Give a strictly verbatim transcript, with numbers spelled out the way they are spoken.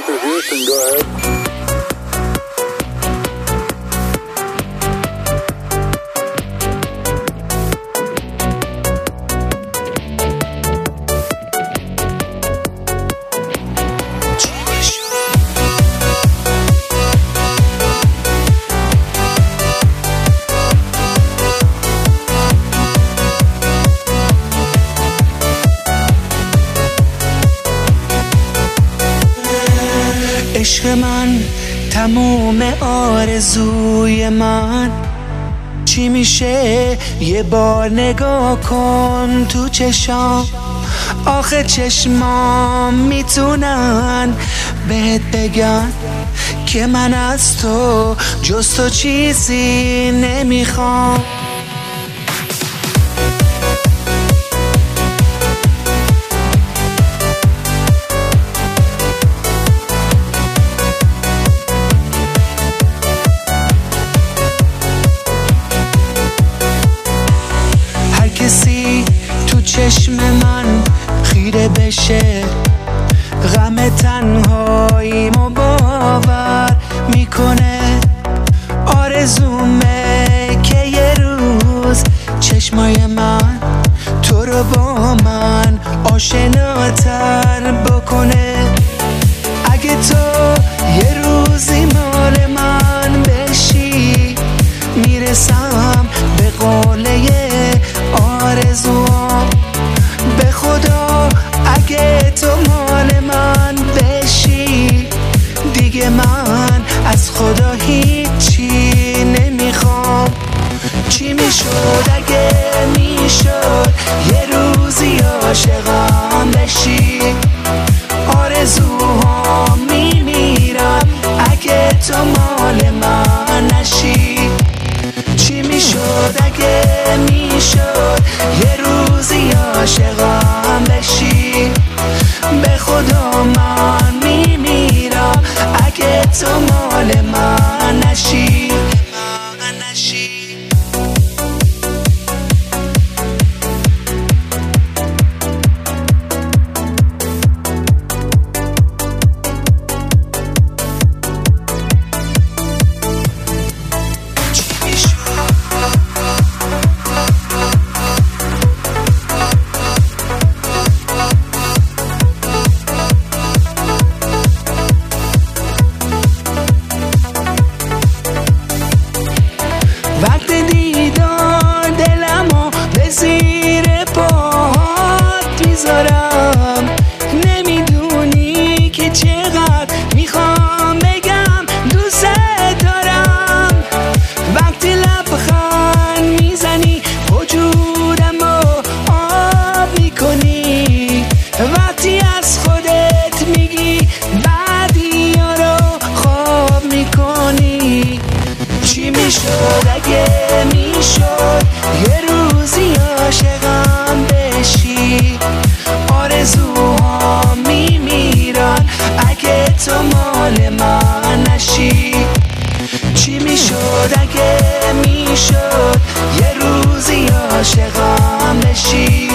is Houston, go ahead. عشق من، تموم آرزوی من، چی میشه یه بار نگاه کن تو چشام. آخه چشمام میتونن بهت بگن که من از تو جز تو چیزی نمیخوام. کسی تو چشم من خیره بشه، غم تنهاییمو باور میکنه. آرزومه که یه روز چشمای من تو رو با من آشناتر بکنه. اگه تو یه روزی مال من بشی، میرسم به قله آرزوام. به خدا اگه تو مال من بشی، دیگه من از خدا هیچی نمیخوام. چی میشد اگه میشد یه روزی عاشقم بشی؟ آرزوهام میمیرم اگه تو مال من نشی. چی میشد اگه میشد یه روزی عاشقم بشی؟ به خدا من میمیرم اگه تو مال من نشی. وقت دیدار دلمو به زیر پاهات میذارم. نمیدونی که چقدر میخوام بگم دوست دارم. وقتی لبخند میزنی وجودمو آب میکنی. وقتی از خودت میگی بعدیا رو خواب میکنی. چی میشد اگه میشد یه روزی عاشقم بشی؟ آرزوهام میمیرن اگه تو مال من نشی. چی میشد اگه میشد یه روزی عاشقم بشی؟